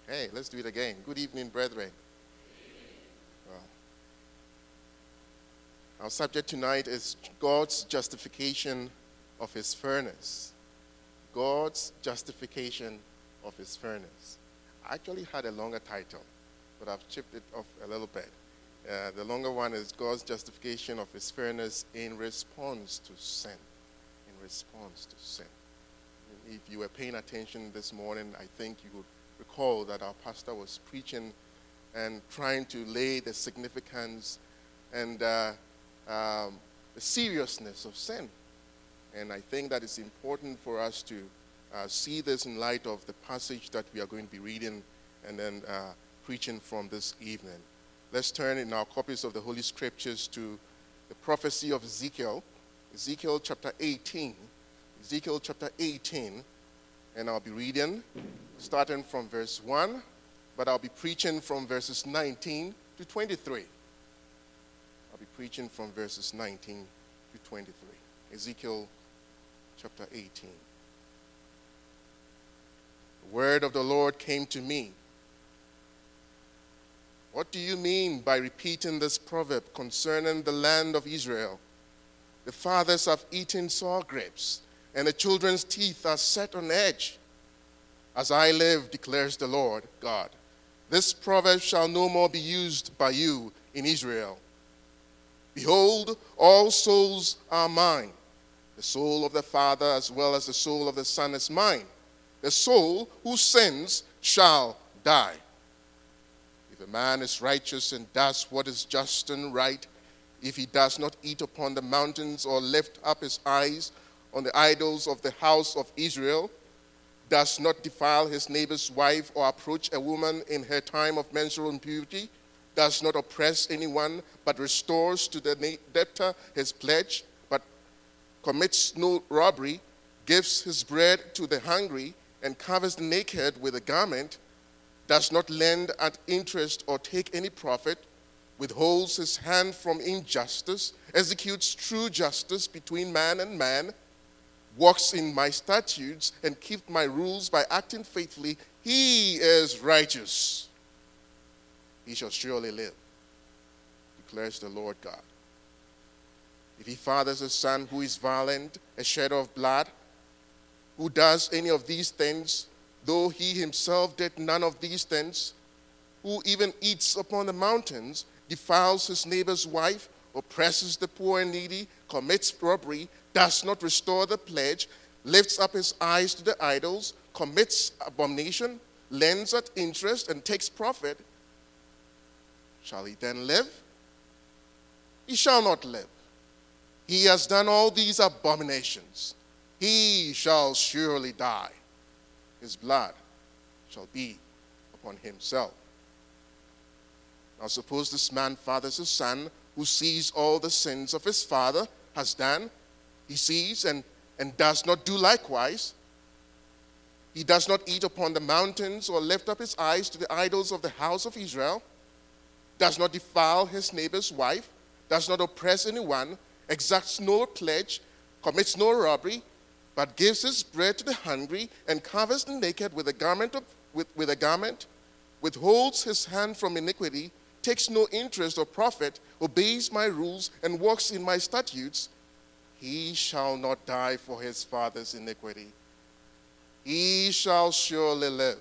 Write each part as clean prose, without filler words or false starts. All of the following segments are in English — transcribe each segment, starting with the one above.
Hey, let's do it again. Good evening, brethren. Well, our subject tonight is God's justification of his fairness. God's justification of his fairness. I actually had a longer title, but I've chipped it off a little bit. The longer one is God's justification of his fairness in response to sin. In response to sin. If you were paying attention this morning, I think you would recall that our pastor was preaching and trying to lay the significance and the seriousness of sin. And I think that it's important for us to see this in light of the passage that we are going to be reading and then preaching from this evening. Let's turn in our copies of the Holy Scriptures to the prophecy of Ezekiel, Ezekiel chapter 18. Ezekiel chapter 18, and I'll be reading starting from verse 1, but I'll be preaching from verses 19 to 23. I'll be preaching from verses 19 to 23. Ezekiel chapter 18. The word of the Lord came to me. What do you mean by repeating this proverb concerning the land of Israel? The fathers have eaten sour grapes, and the children's teeth are set on edge. As I live, declares the Lord God, this proverb shall no more be used by you in Israel. Behold, all souls are mine. The soul of the Father as well as the soul of the Son is mine. The soul who sins shall die. If a man is righteous and does what is just and right, if he does not eat upon the mountains or lift up his eyes on the idols of the house of Israel, does not defile his neighbor's wife or approach a woman in her time of menstrual impurity, does not oppress anyone, but restores to the debtor his pledge, but commits no robbery, gives his bread to the hungry, and covers the naked with a garment, does not lend at interest or take any profit, withholds his hand from injustice, executes true justice between man and man, walks in my statutes and keeps my rules by acting faithfully, he is righteous. He shall surely live, declares the Lord God. If he fathers a son who is violent, a shedder of blood, who does any of these things, though he himself did none of these things, who even eats upon the mountains, defiles his neighbor's wife, oppresses the poor and needy, commits robbery, does not restore the pledge, lifts up his eyes to the idols, commits abomination, lends at interest, and takes profit, shall he then live? He shall not live. He has done all these abominations. He shall surely die. His blood shall be upon himself. Now suppose this man fathers a son who sees all the sins of his father has done. He sees and does not do likewise. He does not eat upon the mountains or lift up his eyes to the idols of the house of Israel, does not defile his neighbor's wife, does not oppress anyone, exacts no pledge, commits no robbery, but gives his bread to the hungry and covers the naked with a garment, withholds his hand from iniquity, takes no interest or profit, obeys my rules, and walks in my statutes, he shall not die for his father's iniquity. He shall surely live.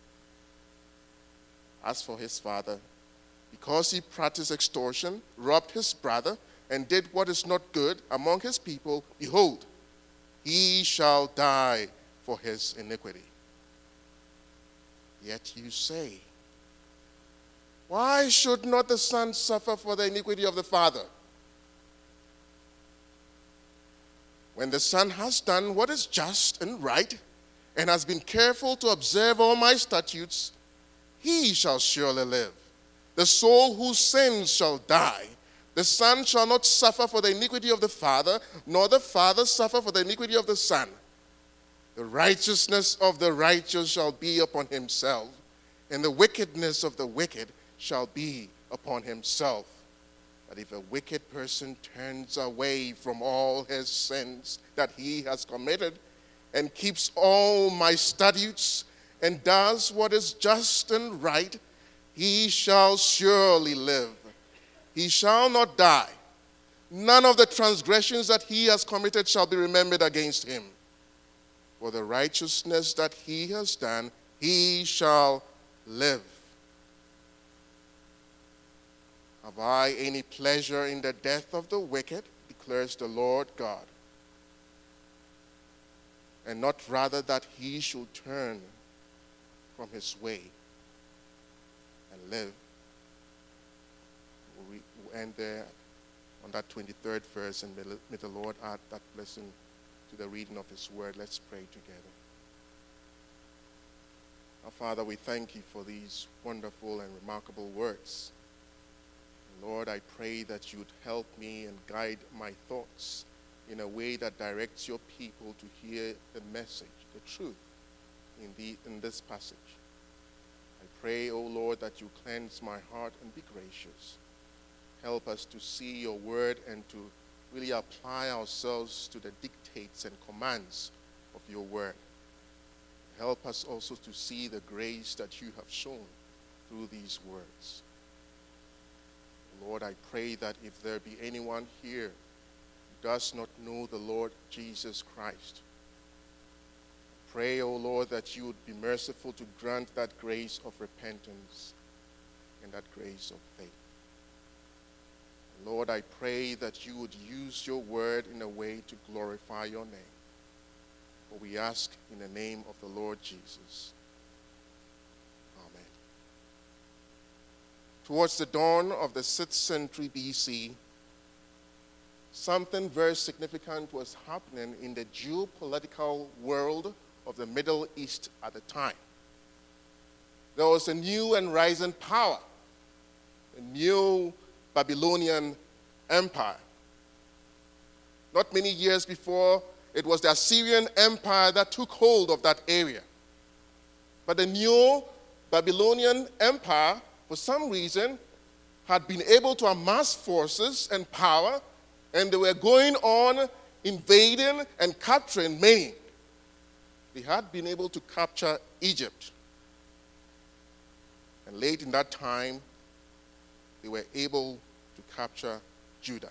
As for his father, because he practiced extortion, robbed his brother, and did what is not good among his people, behold, he shall die for his iniquity. Yet you say, why should not the son suffer for the iniquity of the father? When the son has done what is just and right, and has been careful to observe all my statutes, he shall surely live. The soul who sins shall die. The son shall not suffer for the iniquity of the father, nor the father suffer for the iniquity of the son. The righteousness of the righteous shall be upon himself, and the wickedness of the wicked shall be upon himself. But if a wicked person turns away from all his sins that he has committed, and keeps all my statutes and does what is just and right, he shall surely live. He shall not die. None of the transgressions that he has committed shall be remembered against him. For the righteousness that he has done, he shall live. Have I any pleasure in the death of the wicked, declares the Lord God, and not rather that he should turn from his way and live. We'll end there on that 23rd verse, and may the Lord add that blessing to the reading of his word. Let's pray together. Our Father, we thank you for these wonderful and remarkable words. Lord, I pray that you'd help me and guide my thoughts in a way that directs your people to hear the message, the truth in this passage. I pray, O Lord, that you cleanse my heart and be gracious. Help us to see your word and to really apply ourselves to the dictates and commands of your word. Help us also to see the grace that you have shown through these words. Lord, I pray that if there be anyone here who does not know the Lord Jesus Christ, pray, O Lord, that you would be merciful to grant that grace of repentance and that grace of faith. Lord, I pray that you would use your word in a way to glorify your name. For we ask in the name of the Lord Jesus. Amen. Towards the dawn of the 6th century BC, something very significant was happening in the geopolitical world of the Middle East at the time. There was a new and rising power, a new Babylonian Empire. Not many years before, it was the Assyrian Empire that took hold of that area. But the new Babylonian Empire, for some reason, had been able to amass forces and power, and they were going on invading and capturing many. They had been able to capture Egypt. And late in that time, they were able to capture Judah.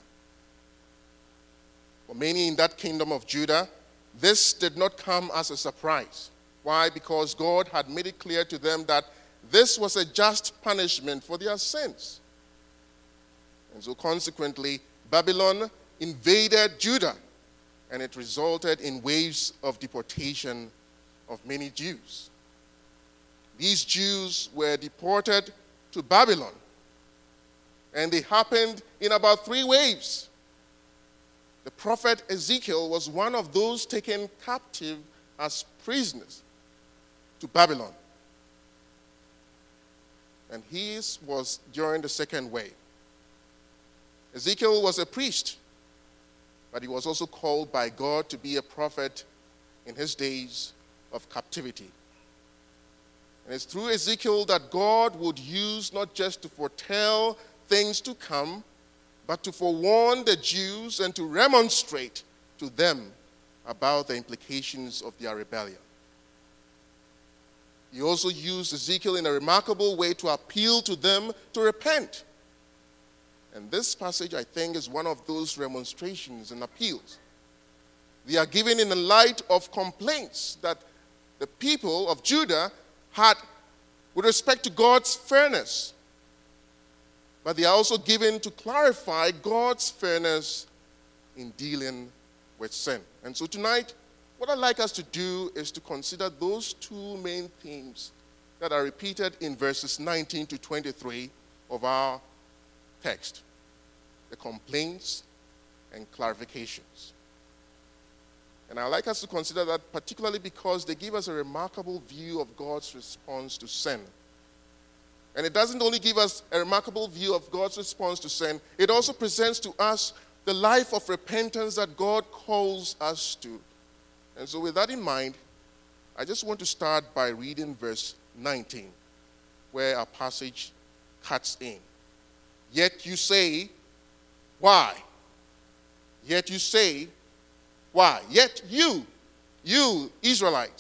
For many in that kingdom of Judah, this did not come as a surprise. Why? Because God had made it clear to them that this was a just punishment for their sins. And so consequently, Babylon invaded Judah, and it resulted in waves of deportation of many Jews. These Jews were deported to Babylon, and they happened in about 3 waves. The prophet Ezekiel was one of those taken captive as prisoners to Babylon. And his was during the 2nd wave. Ezekiel was a priest, but he was also called by God to be a prophet in his days of captivity. And it's through Ezekiel that God would use not just to foretell things to come, but to forewarn the Jews and to remonstrate to them about the implications of their rebellion. He also used Ezekiel in a remarkable way to appeal to them to repent. And this passage, I think, is one of those remonstrations and appeals. They are given in the light of complaints that the people of Judah had with respect to God's fairness. But they are also given to clarify God's fairness in dealing with sin. And so tonight, what I'd like us to do is to consider those 2 main themes that are repeated in verses 19 to 23 of our text: the complaints and clarifications. And I'd like us to consider that particularly because they give us a remarkable view of God's response to sin. And it doesn't only give us a remarkable view of God's response to sin, it also presents to us the life of repentance that God calls us to. And so with that in mind, I just want to start by reading verse 19, where our passage cuts in. Yet you say, why? Yet you say, why? Yet you Israelites,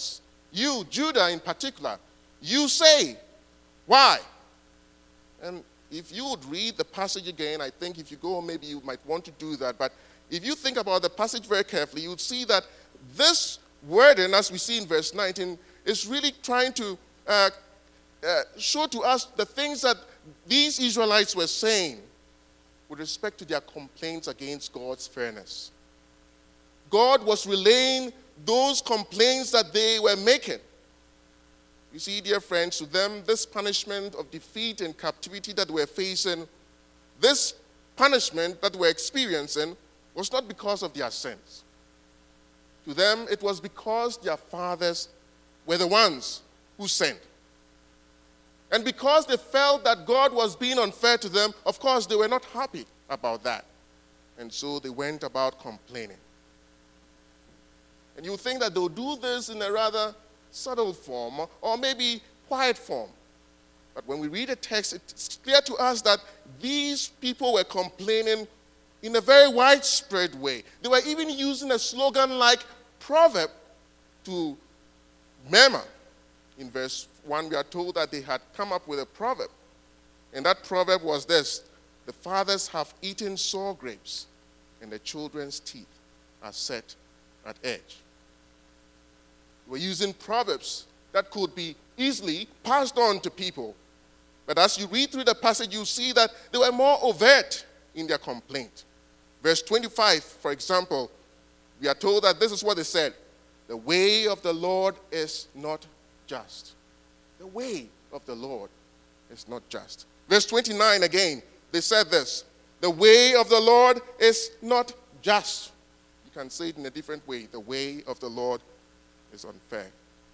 You, Judah in particular, you say, why? And if you would read the passage again, I think if you go, maybe you might want to do that. But if you think about the passage very carefully, you would see that this wording, as we see in verse 19, is really trying to show to us the things that these Israelites were saying with respect to their complaints against God's fairness. God was relaying those complaints that they were making. You see, dear friends, to them, this punishment of defeat and captivity that we're facing, this punishment that we're experiencing, was not because of their sins. To them, it was because their fathers were the ones who sinned. And because they felt that God was being unfair to them, of course, they were not happy about that. And so they went about complaining. And you think that they'll do this in a rather subtle form or maybe quiet form. But when we read the text, it's clear to us that these people were complaining in a very widespread way. They were even using a slogan like proverb to murmur. In verse 1, we are told that they had come up with a proverb. And that proverb was this: the fathers have eaten sour grapes, and the children's teeth are set at edge. We're using proverbs that could be easily passed on to people. But as you read through the passage, you see that they were more overt in their complaint. Verse 25, for example, we are told that this is what they said: the way of the Lord is not just. The way of the Lord is not just. Verse 29 again, they said this: the way of the Lord is not just. You can say it in a different way: the way of the Lord is unfair.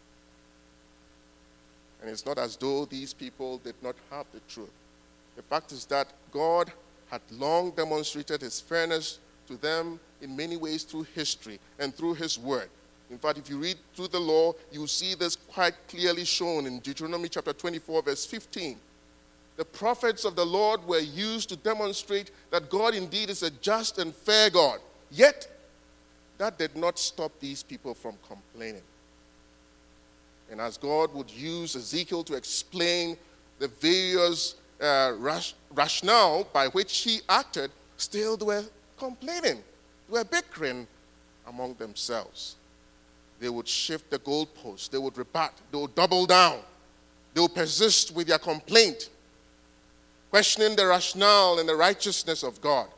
And it's not as though these people did not have the truth. The fact is that God had long demonstrated his fairness to them in many ways through history and through his word. In fact, if you read through the law, you see this quite clearly shown in Deuteronomy chapter 24, verse 15. The prophets of the Lord were used to demonstrate that God indeed is a just and fair God. Yet, that did not stop these people from complaining. And as God would use Ezekiel to explain the various rationale by which he acted, still they were complaining. They were bickering among themselves. They would shift the goalposts. They would rebut. They would double down. They would persist with their complaint, questioning the rationale and the righteousness of God.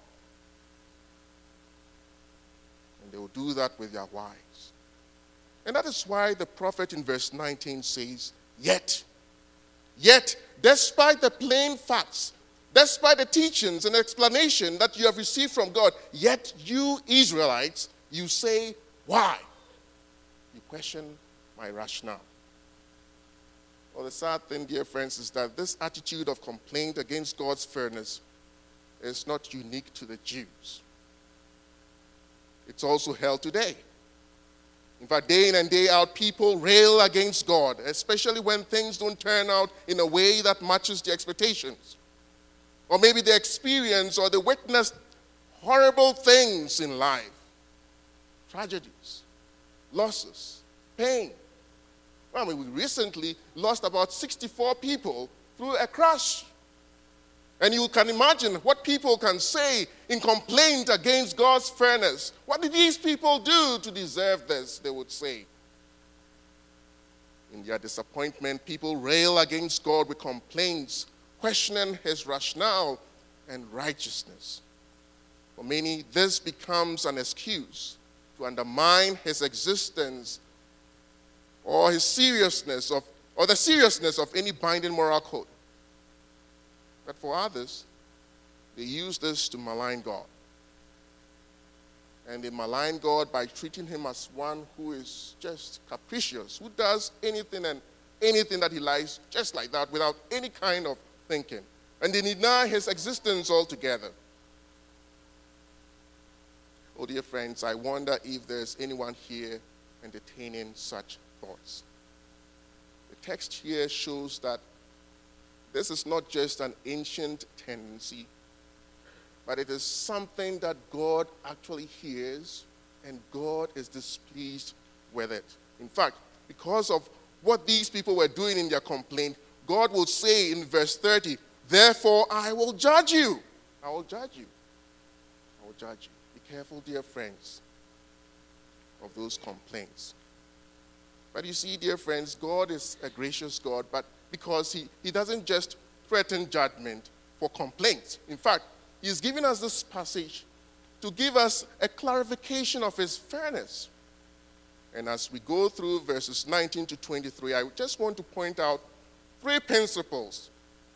And they would do that with their wives. And that is why the prophet in verse 19 says, Yet, despite the plain facts, despite the teachings and explanation that you have received from God, yet you Israelites, you say, why? You question my rationale. Well, the sad thing, dear friends, is that this attitude of complaint against God's fairness is not unique to the Jews. It's also held today. In fact, day in and day out, people rail against God, especially when things don't turn out in a way that matches their expectations. Or maybe they experience or they witness horrible things in life. Tragedies, losses, pain. Well, we recently lost about 64 people through a crash. And you can imagine what people can say in complaint against God's fairness. What did these people do to deserve this, they would say. In their disappointment, people rail against God with complaints, questioning his rationale and righteousness. For many, this becomes an excuse to undermine his existence or the seriousness of any binding moral code. But for others, they use this to malign God. And they malign God by treating him as one who is just capricious, who does anything that he likes just like that without any kind of thinking. And they deny his existence altogether. Oh, dear friends, I wonder if there's anyone here entertaining such thoughts. The text here shows that this is not just an ancient tendency, but it is something that God actually hears, and God is displeased with it. In fact, because of what these people were doing in their complaint, God will say in verse 30, therefore I will judge you. I will judge you. I will judge you. Be careful, dear friends, of those complaints. But you see, dear friends, God is a gracious God, but because he doesn't just threaten judgment for complaints. In fact, he's giving us this passage to give us a clarification of his fairness. And as we go through verses 19 to 23, I just want to point out three principles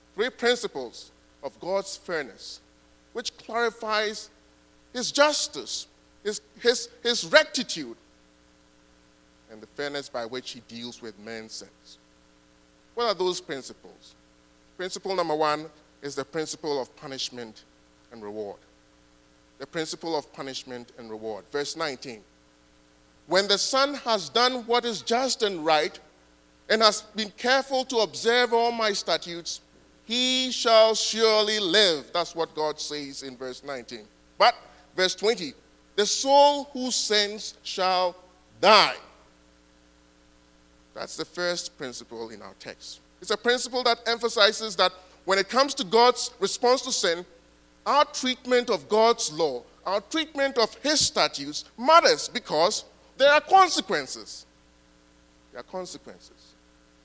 of God's fairness, which clarifies his justice, his rectitude, and the fairness by which he deals with men's sins. What are those principles? Principle number one is the principle of punishment and reward. The principle of punishment and reward. Verse 19. When the son has done what is just and right, and has been careful to observe all my statutes, he shall surely live. That's what God says in verse 19. But, verse 20, the soul who sins shall die. That's the first principle in our text. It's a principle that emphasizes that when it comes to God's response to sin, our treatment of God's law, our treatment of his statutes matters because there are consequences. There are consequences.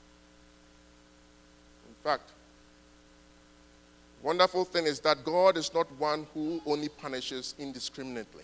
In fact, the wonderful thing is that God is not one who only punishes indiscriminately.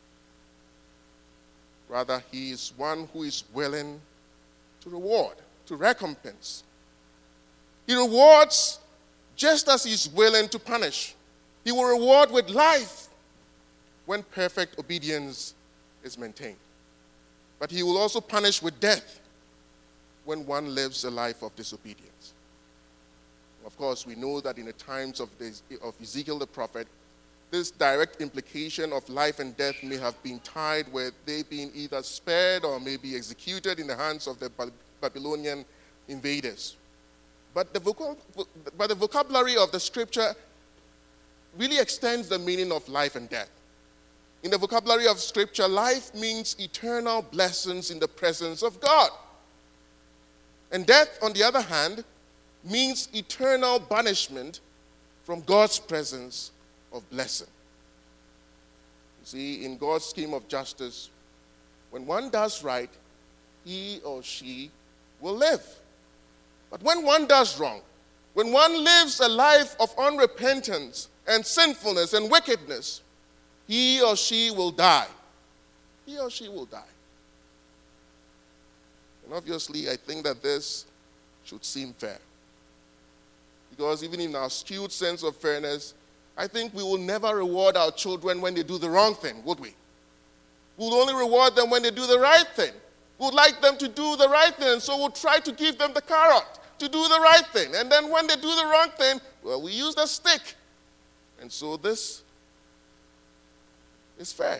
Rather, he is one who is willing to reward, to recompense. He rewards just as he's willing to punish. He will reward with life when perfect obedience is maintained. But he will also punish with death when one lives a life of disobedience. Of course, we know that in the times of Ezekiel the prophet, this direct implication of life and death may have been tied with they being either spared or maybe executed in the hands of the Babylonian invaders. But the vocabulary of the scripture really extends the meaning of life and death. In the vocabulary of scripture, life means eternal blessings in the presence of God. And death, on the other hand, means eternal banishment from God's presence of blessing. You see, in God's scheme of justice, when one does right, he or she will live. But when one does wrong, when one lives a life of unrepentance and sinfulness and wickedness, he or she will die. He or she will die. And obviously, I think that this should seem fair. Because even in our skewed sense of fairness, I think we will never reward our children when they do the wrong thing, would we? We'll only reward them when they do the right thing. We'd like them to do the right thing, so we'll try to give them the carrot to do the right thing. And then when they do the wrong thing, well, we use the stick. And so this is fair.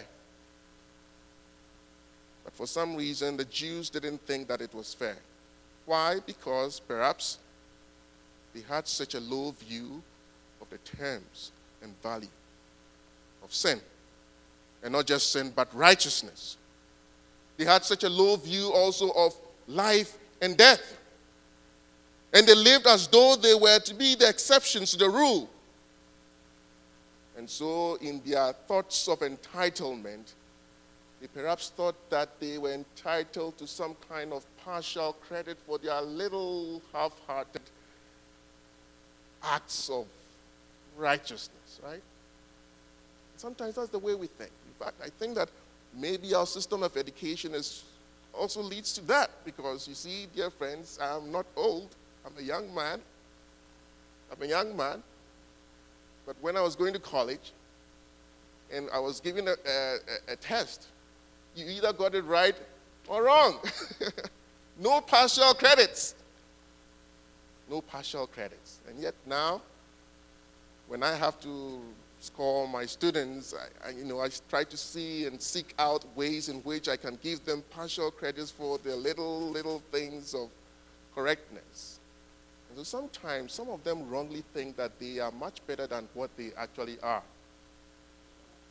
But for some reason, the Jews didn't think that it was fair. Why? Because perhaps they had such a low view of the terms and value of sin. And not just sin, but righteousness. They had such a low view also of life and death. And they lived as though they were to be the exceptions to the rule. And so in their thoughts of entitlement, they perhaps thought that they were entitled to some kind of partial credit for their little half-hearted acts of righteousness, right? Sometimes that's the way we think. In fact, I think that maybe our system of education also leads to that, because you see, dear friends, I'm not old. I'm a young man. But when I was going to college and I was given a test, you either got it right or wrong. No partial credits. No partial credits. And yet now, when I have to score my students, I try to see and seek out ways in which I can give them partial credits for their little things of correctness. And so sometimes some of them wrongly think that they are much better than what they actually are.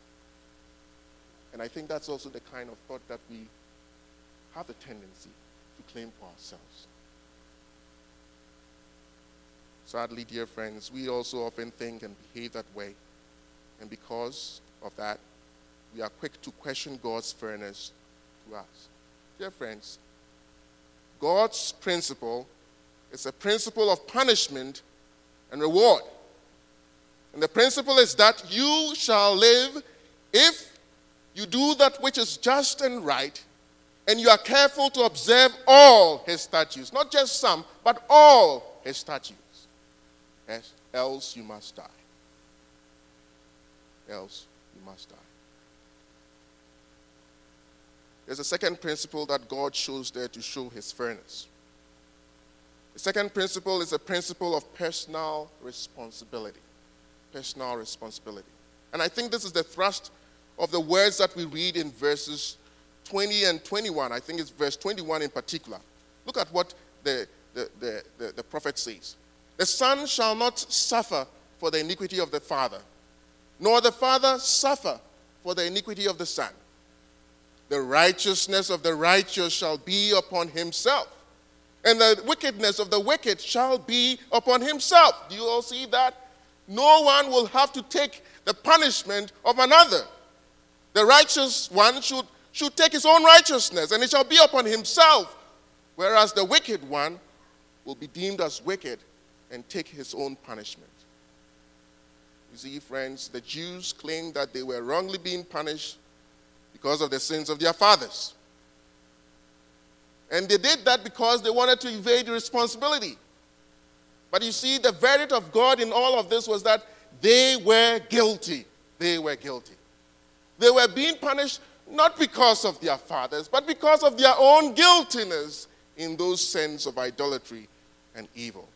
And I think that's also the kind of thought that we have a tendency to claim for ourselves. Sadly, dear friends, we also often think and behave that way. And because of that, we are quick to question God's fairness to us. Dear friends, God's principle is a principle of punishment and reward. And the principle is that you shall live if you do that which is just and right, and you are careful to observe all his statutes, not just some, but all his statutes. Yes, else you must die. Else you must die. There's a second principle that God shows there to show his fairness. The second principle is a principle of personal responsibility. Personal responsibility. And I think this is the thrust of the words that we read in verses 20 and 21. I think it's verse 21 in particular. Look at what the prophet says. The son shall not suffer for the iniquity of the father, nor the father suffer for the iniquity of the son. The righteousness of the righteous shall be upon himself, and the wickedness of the wicked shall be upon himself. Do you all see that? No one will have to take the punishment of another. The righteous one should take his own righteousness, and it shall be upon himself, whereas the wicked one will be deemed as wicked and take his own punishment. You see, friends, the Jews claimed that they were wrongly being punished because of the sins of their fathers. And they did that because they wanted to evade responsibility. But you see, the verdict of God in all of this was that they were guilty. They were guilty. They were being punished not because of their fathers, but because of their own guiltiness in those sins of idolatry and evil.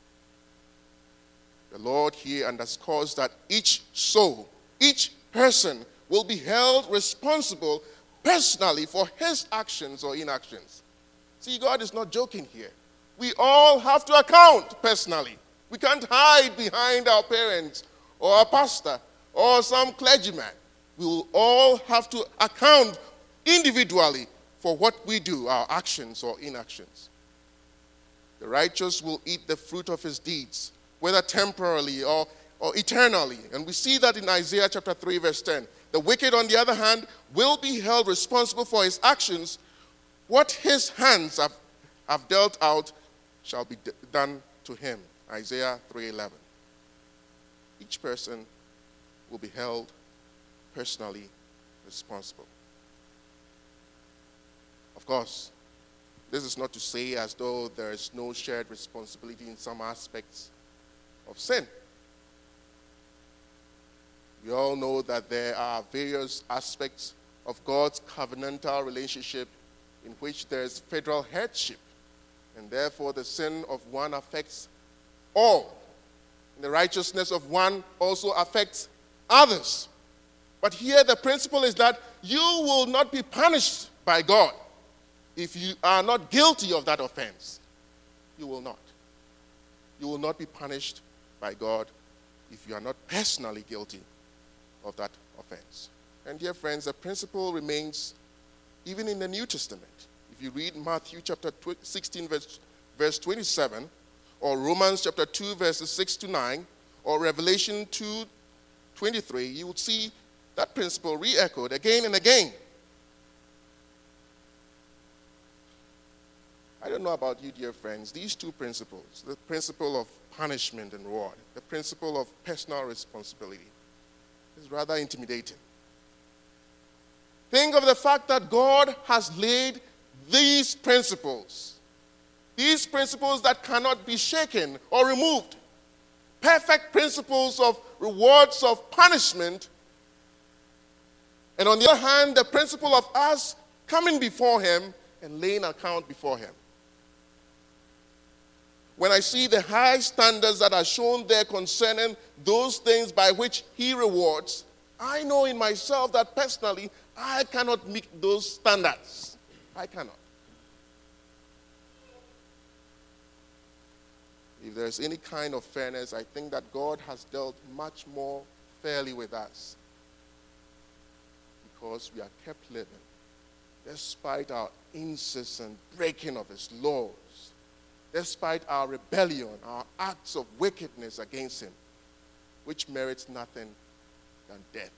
The Lord here underscores that each soul, each person will be held responsible personally for his actions or inactions. See, God is not joking here. We all have to account personally. We can't hide behind our parents or our pastor or some clergyman. We will all have to account individually for what we do, our actions or inactions. The righteous will eat the fruit of his deeds, whether temporarily or eternally. And we see that in Isaiah chapter 3, verse 10. The wicked, on the other hand, will be held responsible for his actions. What his hands have dealt out shall be done to him. Isaiah 3:11. Each person will be held personally responsible. Of course, this is not to say as though there is no shared responsibility in some aspects of sin. We all know that there are various aspects of God's covenantal relationship in which there is federal headship, and therefore the sin of one affects all. And the righteousness of one also affects others. But here the principle is that you will not be punished by God if you are not guilty of that offense. You will not. You will not be punished by God if you are not personally guilty of that offense. And dear friends, the principle remains even in the New Testament. If you read Matthew chapter 16, verse 27, or Romans chapter 2, verses 6 to 9, or Revelation 2:23, you would see that principle re-echoed again and again. I don't know about you, dear friends, these two principles, the principle of punishment and reward, the principle of personal responsibility, is rather intimidating. Think of the fact that God has laid these principles that cannot be shaken or removed, perfect principles of rewards of punishment, and on the other hand, the principle of us coming before him and laying account before him. When I see the high standards that are shown there concerning those things by which he rewards, I know in myself that personally I cannot meet those standards. I cannot. If there's any kind of fairness, I think that God has dealt much more fairly with us because we are kept living despite our incessant breaking of his laws, despite our rebellion, our acts of wickedness against him, which merits nothing than death.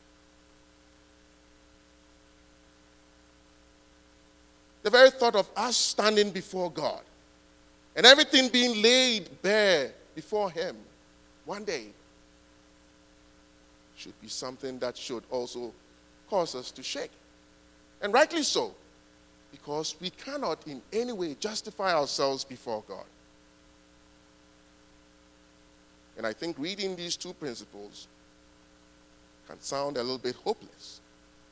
The very thought of us standing before God and everything being laid bare before him one day should be something that should also cause us to shake. And rightly so, because we cannot in any way justify ourselves before God. And I think reading these two principles can sound a little bit hopeless.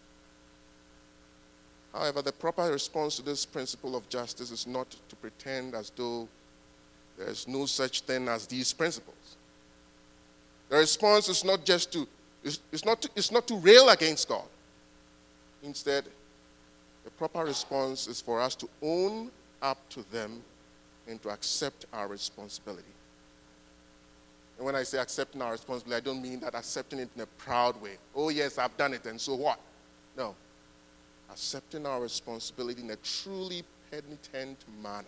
However, the proper response to this principle of justice is not to pretend as though there is no such thing as these principles. The response is not just it's not to rail against God. Instead, the proper response is for us to own up to them and to accept our responsibility. And when I say accepting our responsibility, I don't mean that accepting it in a proud way. Oh yes, I've done it, and so what? No. Accepting our responsibility in a truly penitent manner.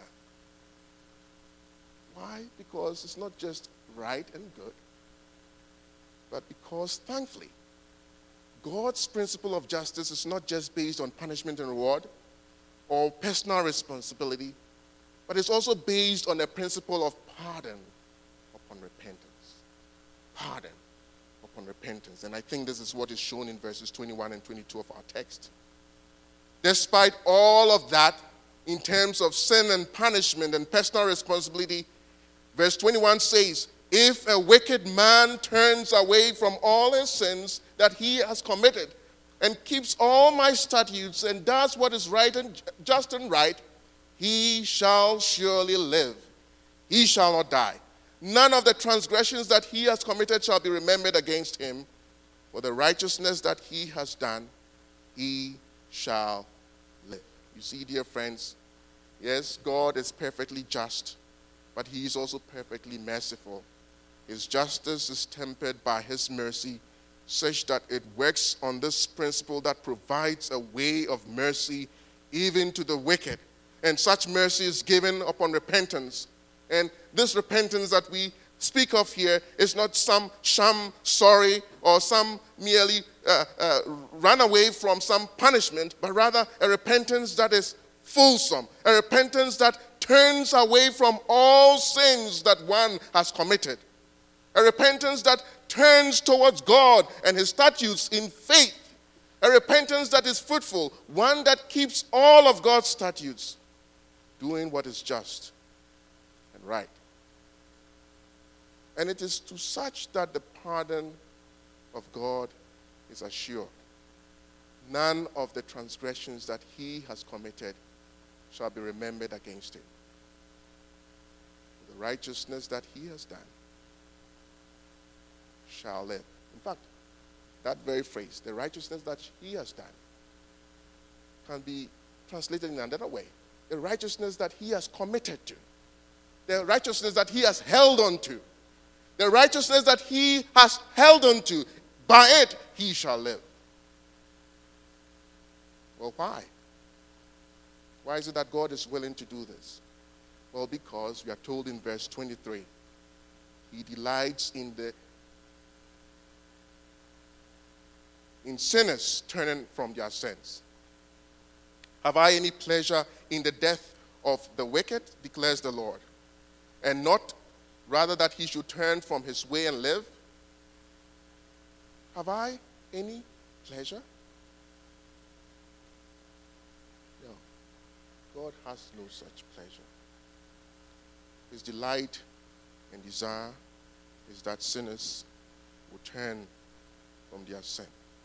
Why? Because it's not just right and good, but because, thankfully, God's principle of justice is not just based on punishment and reward or personal responsibility, but it's also based on a principle of pardon upon repentance. Pardon upon repentance. And I think this is what is shown in verses 21 and 22 of our text. Despite all of that, in terms of sin and punishment and personal responsibility, verse 21 says, if a wicked man turns away from all his sins that he has committed and keeps all my statutes and does what is right and just and right, he shall surely live. He shall not die. None of the transgressions that he has committed shall be remembered against him. For the righteousness that he has done, he shall live. You see, dear friends, yes, God is perfectly just, but he is also perfectly merciful. His justice is tempered by his mercy, such that it works on this principle that provides a way of mercy even to the wicked. And such mercy is given upon repentance. And this repentance that we speak of here is not some sham sorry or some merely run away from some punishment, but rather a repentance that is fulsome, a repentance that turns away from all sins that one has committed, a repentance that turns towards God and his statutes in faith, a repentance that is fruitful, one that keeps all of God's statutes, doing what is just and right. And it is to such that the pardon of God is assured. None of the transgressions that he has committed shall be remembered against him. The righteousness that he has done shall live. In fact, that very phrase, the righteousness that he has done, can be translated in another way. The righteousness that he has committed to. The righteousness that he has held on to. The righteousness that he has held on to. By it, he shall live. Well, why? Why is it that God is willing to do this? Well, because we are told in verse 23, he delights in sinners turning from their sins. Have I any pleasure in the death of the wicked, declares the Lord, and not rather that he should turn from his way and live? Have I any pleasure? No. God has no such pleasure. His delight and desire is that sinners will turn from their sin.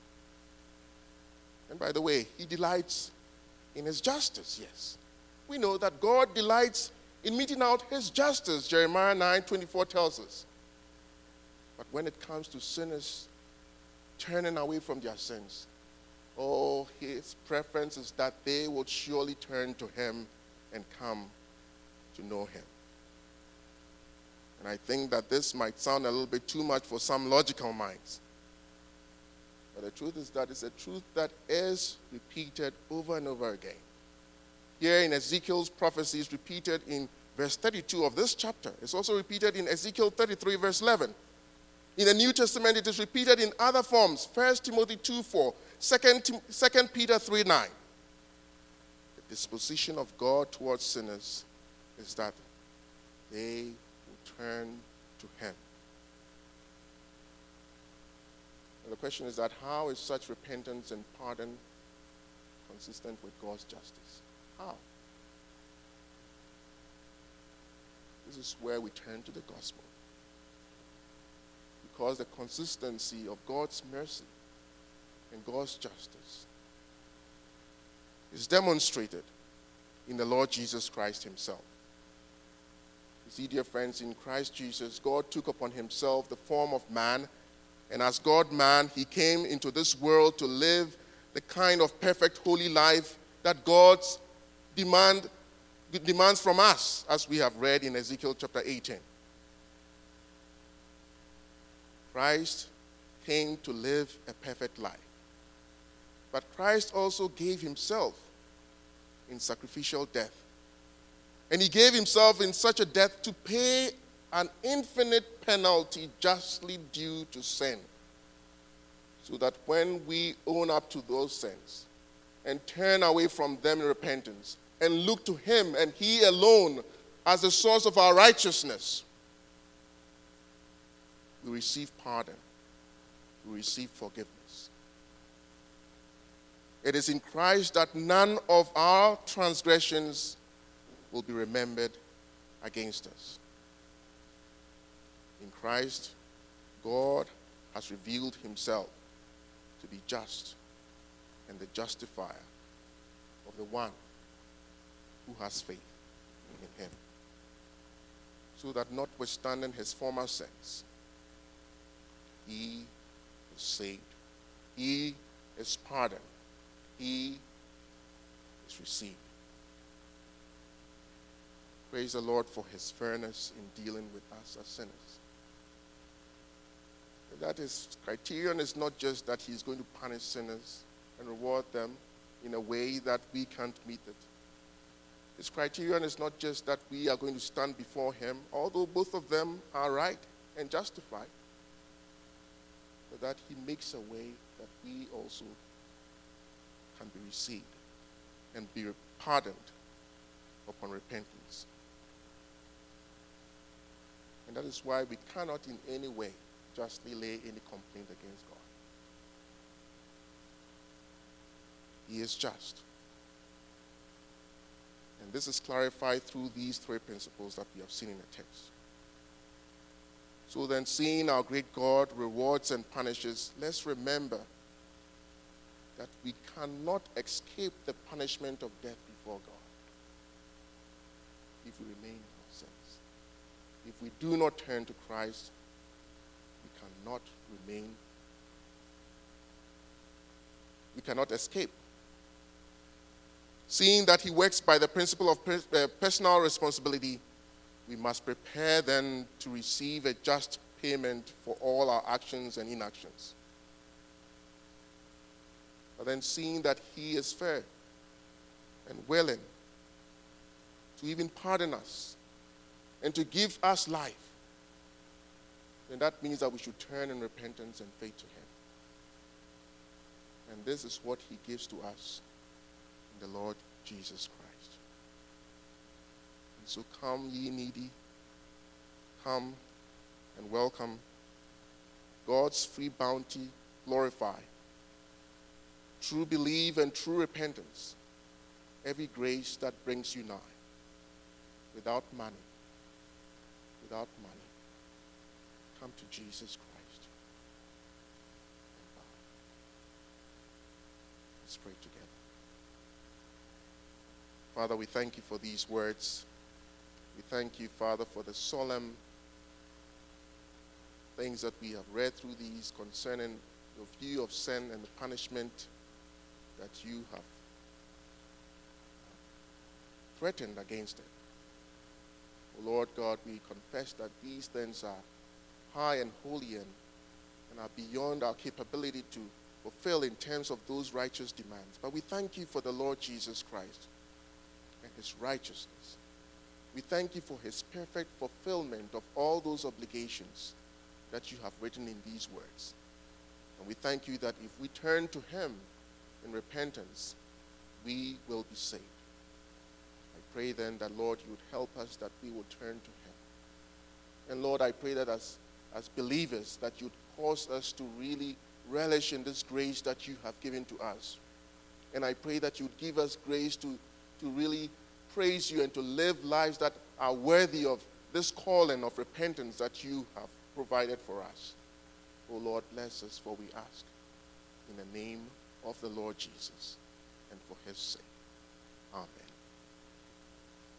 And by the way, he delights in his justice, yes. We know that God delights in meting out his justice, Jeremiah 9:24 tells us. But when it comes to sinners turning away from their sins, oh, his preference is that they would surely turn to him and come to know him. And I think that this might sound a little bit too much for some logical minds. But the truth is that it's a truth that is repeated over and over again. Here in Ezekiel's prophecy is repeated in verse 32 of this chapter. It's also repeated in Ezekiel 33, verse 11. In the New Testament, it is repeated in other forms. 1 Timothy 2:4, 2 Peter 3:9. The disposition of God towards sinners is that they will turn to him. And the question is that how is such repentance and pardon consistent with God's justice? How? This is where we turn to the gospel. Because the consistency of God's mercy and God's justice is demonstrated in the Lord Jesus Christ himself. You see, dear friends, in Christ Jesus, God took upon himself the form of man, and as God-man, he came into this world to live the kind of perfect, holy life that God's demands from us, as we have read in Ezekiel chapter 18. Christ came to live a perfect life. But Christ also gave himself in sacrificial death. And he gave himself in such a death to pay an infinite penalty justly due to sin. So that when we own up to those sins and turn away from them in repentance and look to him and he alone as the source of our righteousness, we receive pardon. We receive forgiveness. It is in Christ that none of our transgressions will be remembered against us. In Christ, God has revealed himself to be just and the justifier of the one who has faith in him. So that notwithstanding his former sins, he is saved. He is pardoned. He is received. Praise the Lord for his fairness in dealing with us as sinners. That his criterion is not just that he's going to punish sinners and reward them in a way that we can't meet it. His criterion is not just that we are going to stand before him, although both of them are right and justified, but that he makes a way that we also can be received and be pardoned upon repentance. And that is why we cannot in any way justly lay any complaint against God. He is just. And this is clarified through these three principles that we have seen in the text. So then, seeing our great God rewards and punishes, let's remember that we cannot escape the punishment of death before God if we remain in our sins. If we do not turn to Christ, we cannot escape. Seeing that he works by the principle of personal responsibility, we must prepare then to receive a just payment for all our actions and inactions. But then seeing that he is fair and willing to even pardon us and to give us life, then that means that we should turn in repentance and faith to him. And this is what he gives to us in the Lord Jesus Christ. And so come, ye needy, come and welcome God's free bounty, glorify. True belief and true repentance, every grace that brings you nigh, without money, come to Jesus Christ and bow. Let's pray together. Father, we thank you for these words. We thank you, Father, for the solemn things that we have read through these concerning your view of sin and the punishment that you have threatened against it. O Lord God, we confess that these things are high and holy and are beyond our capability to fulfill in terms of those righteous demands. But we thank you for the Lord Jesus Christ and his righteousness. We thank you for his perfect fulfillment of all those obligations that you have written in these words. And we thank you that if we turn to him in repentance, we will be saved. I pray then that, Lord, you would help us that we will turn to him. And Lord, I pray that as believers, that you'd cause us to really relish in this grace that you have given to us. And I pray that you'd give us grace to really praise you and to live lives that are worthy of this calling of repentance that you have provided for us. Oh Lord, bless us, for we ask in the name of the Lord Jesus and for his sake. Amen.